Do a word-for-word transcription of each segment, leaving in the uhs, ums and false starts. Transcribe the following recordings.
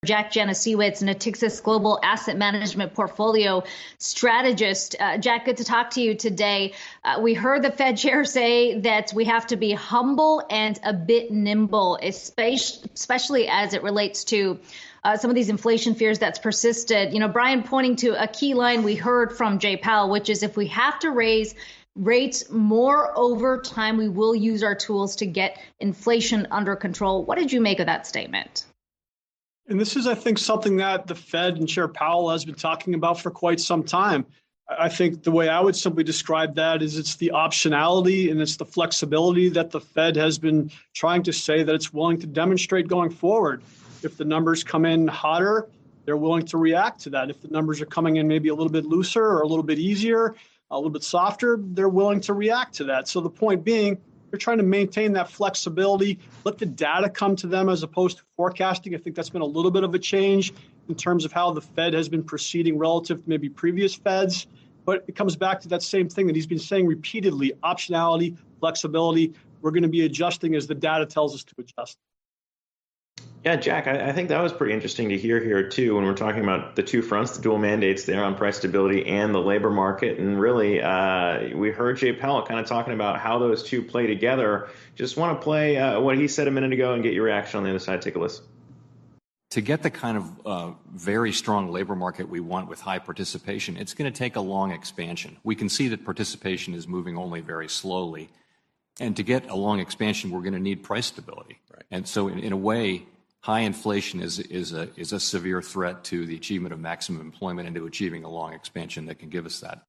Jack Janasiewicz, Natixis Global Asset Management Portfolio Strategist. Uh, Jack, good to talk to you today. Uh, we heard the Fed chair say that we have to be humble and a bit nimble, especially as it relates to uh, some of these inflation fears that's persisted. You know, Brian, pointing to a key line we heard from Jay Powell, which is if we have to raise rates more over time, we will use our tools to get inflation under control. What did you make of that statement? And this is, I think, something that the Fed and Chair Powell has been talking about for quite some time. I think the way I would simply describe that is it's the optionality and it's the flexibility that the Fed has been trying to say that it's willing to demonstrate going forward. If the numbers come in hotter, they're willing to react to that. If the numbers are coming in maybe a little bit looser or a little bit easier, a little bit softer, they're willing to react to that. So the point being, they're trying to maintain that flexibility, let the data come to them as opposed to forecasting. I think that's been a little bit of a change in terms of how the Fed has been proceeding relative to maybe previous Feds. But it comes back to that same thing that he's been saying repeatedly, optionality, flexibility. We're going to be adjusting as the data tells us to adjust. Yeah, Jack, I, I think that was pretty interesting to hear here, too, when we're talking about the two fronts, the dual mandates there on price stability and the labor market. And really, uh, we heard Jay Powell kind of talking about how those two play together. Just want to play uh, what he said a minute ago and get your reaction on the other side. Take a listen. To get the kind of uh, very strong labor market we want with high participation, it's going to take a long expansion. We can see that participation is moving only very slowly. And to get a long expansion, we're going to need price stability. Right. And so in, in a way, high inflation is is a is a severe threat to the achievement of maximum employment and to achieving a long expansion that can give us that.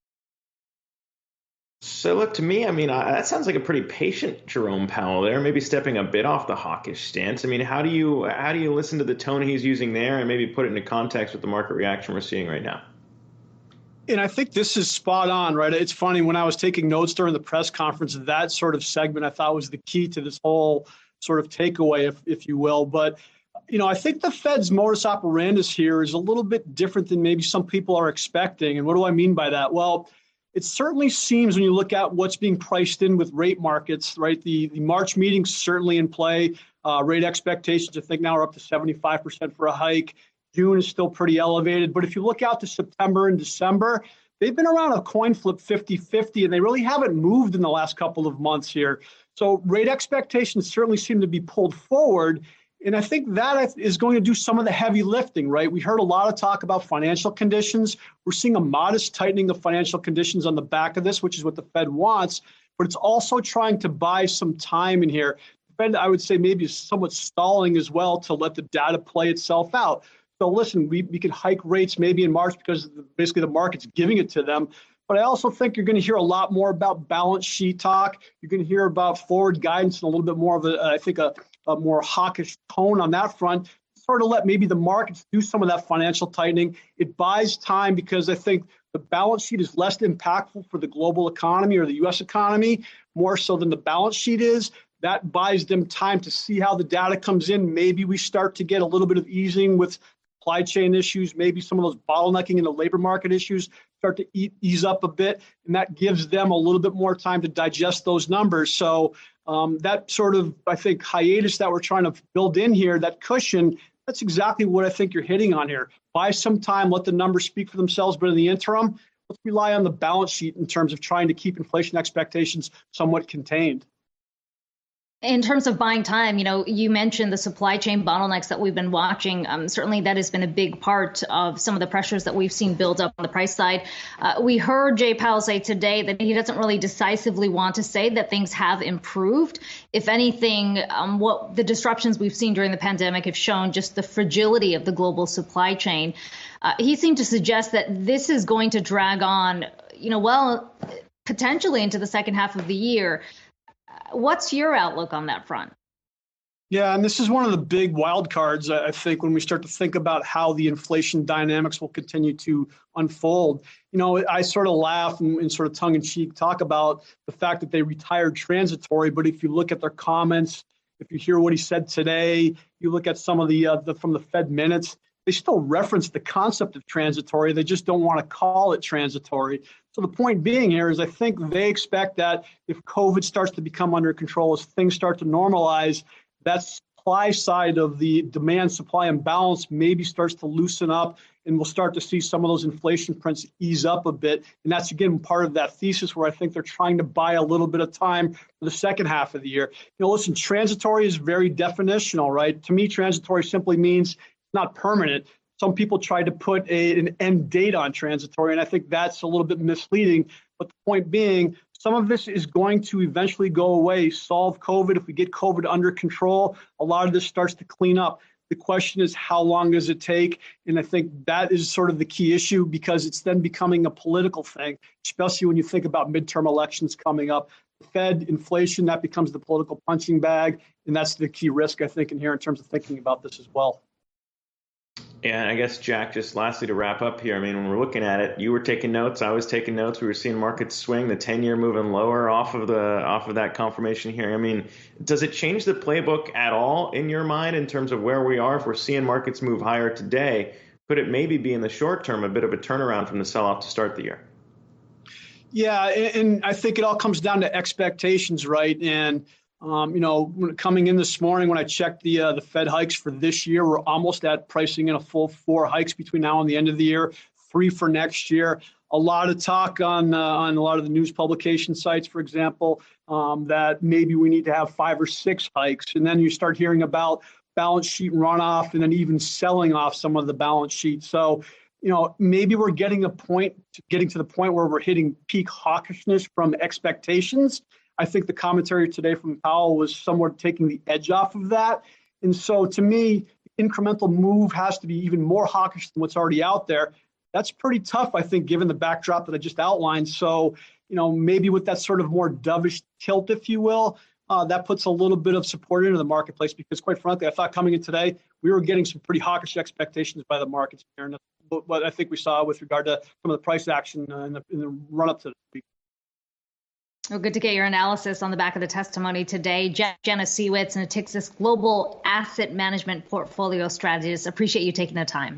So look, to me, I mean, uh, that sounds like a pretty patient Jerome Powell there, maybe stepping a bit off the hawkish stance. I mean, how do you how do you listen to the tone he's using there and maybe put it into context with the market reaction we're seeing right now? And I think this is spot on, right? It's funny, when I was taking notes during the press conference, that sort of segment I thought was the key to this whole sort of takeaway, if if you will. But you know, I think the Fed's modus operandus here is a little bit different than maybe some people are expecting. And what do I mean by that? Well, it certainly seems when you look at what's being priced in with rate markets, right? The, the March meeting's certainly in play. Uh, rate expectations, I think now are up to seventy-five percent for a hike. June is still pretty elevated. But if you look out to September and December, they've been around a coin flip fifty-fifty, and they really haven't moved in the last couple of months here. So rate expectations certainly seem to be pulled forward. And I think that is going to do some of the heavy lifting, right? We heard a lot of talk about financial conditions. We're seeing a modest tightening of financial conditions on the back of this, which is what the Fed wants, but it's also trying to buy some time in here. The Fed, I would say, maybe is somewhat stalling as well to let the data play itself out. So listen, we, we could hike rates maybe in March because basically the market's giving it to them. But I also think you're going to hear a lot more about balance sheet talk. You're going to hear about forward guidance and a little bit more of a, I think, a, a more hawkish tone on that front. Sort of let maybe the markets do some of that financial tightening. It buys time because I think the balance sheet is less impactful for the global economy or the U S economy, more so than the balance sheet is. That buys them time to see how the data comes in. Maybe we start to get a little bit of easing with supply chain issues, maybe some of those bottlenecking in the labor market issues start to eat, ease up a bit, and that gives them a little bit more time to digest those numbers. So um, that sort of, I think, hiatus that we're trying to build in here, that cushion, that's exactly what I think you're hitting on here. Buy some time, let the numbers speak for themselves, but in the interim, let's rely on the balance sheet in terms of trying to keep inflation expectations somewhat contained. In terms of buying time, you know, you mentioned the supply chain bottlenecks that we've been watching. Um, certainly that has been a big part of some of the pressures that we've seen build up on the price side. Uh, we heard Jay Powell say today that he doesn't really decisively want to say that things have improved. If anything, um, what the disruptions we've seen during the pandemic have shown just the fragility of the global supply chain. Uh, he seemed to suggest that this is going to drag on, you know, well, potentially into the second half of the year. What's your outlook on that front? Yeah, and this is one of the big wild cards, I think, when we start to think about how the inflation dynamics will continue to unfold. You know, I sort of laugh and, and sort of tongue-in-cheek talk about the fact that they retired transitory, but if you look at their comments, if you hear what he said today, you look at some of the, uh, the from the Fed minutes, they still reference the concept of transitory. They just don't want to call it transitory. So the point being here is I think they expect that if COVID starts to become under control, as things start to normalize, that supply side of the demand supply imbalance maybe starts to loosen up, and we'll start to see some of those inflation prints ease up a bit. And that's, again, part of that thesis where I think they're trying to buy a little bit of time for the second half of the year. You know, listen, transitory is very definitional, right? To me, transitory simply means it's not permanent. Some people try to put a, an end date on transitory, and I think that's a little bit misleading. But the point being, some of this is going to eventually go away, solve COVID. If we get COVID under control, a lot of this starts to clean up. The question is, how long does it take? And I think that is sort of the key issue, because it's then becoming a political thing, especially when you think about midterm elections coming up. The Fed, inflation, that becomes the political punching bag. And that's the key risk, I think, in here in terms of thinking about this as well. Yeah, I guess, Jack, just lastly to wrap up here, I mean, when we're looking at it, you were taking notes, I was taking notes, we were seeing markets swing, the ten-year moving lower off of the off of that confirmation here. I mean, does it change the playbook at all in your mind in terms of where we are? If we're seeing markets move higher today, could it maybe be in the short term a bit of a turnaround from the sell-off to start the year? Yeah, and I think it all comes down to expectations, right? And Um, you know, coming in this morning, when I checked the uh, the Fed hikes for this year, we're almost at pricing in a full four hikes between now and the end of the year, three for next year. A lot of talk on uh, on a lot of the news publication sites, for example, um, that maybe we need to have five or six hikes. And then you start hearing about balance sheet runoff and then even selling off some of the balance sheet. So, you know, maybe we're getting a point, getting to the point where we're hitting peak hawkishness from expectations. I think the commentary today from Powell was somewhat taking the edge off of that. And so to me, incremental move has to be even more hawkish than what's already out there. That's pretty tough, I think, given the backdrop that I just outlined. So, you know, maybe with that sort of more dovish tilt, if you will, uh, that puts a little bit of support into the marketplace, because quite frankly, I thought coming in today, we were getting some pretty hawkish expectations by the markets here. And what I think we saw with regard to some of the price action uh, in, the, in the run up to the week. Well, good to get your analysis on the back of the testimony today. Jenna Siewitz, Natixis Global Asset Management Portfolio Strategist. Appreciate you taking the time.